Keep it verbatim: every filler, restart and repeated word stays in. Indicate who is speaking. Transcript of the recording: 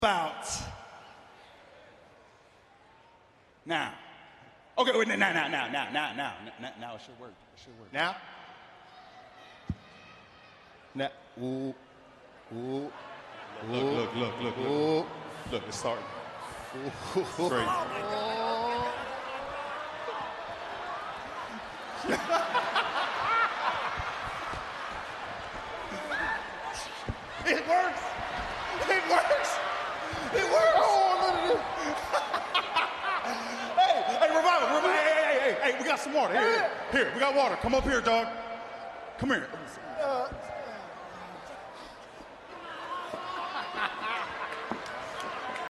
Speaker 1: about now. Okay, wait, now, now, now, now, now, now, now, now, it should work. It should work.
Speaker 2: Now? Now, ooh, ooh.
Speaker 1: Look, look, look, look, look.
Speaker 2: Ooh.
Speaker 1: Look, it's starting.
Speaker 2: Ooh.
Speaker 1: Crazy. It works. It works. It works.
Speaker 2: Oh, look at this.
Speaker 1: Hey, hey, revival, revival. Hey, hey, hey, hey, hey, we got some water. Here, here, here, we got water. Come up here, dog. Come here.
Speaker 2: Uh,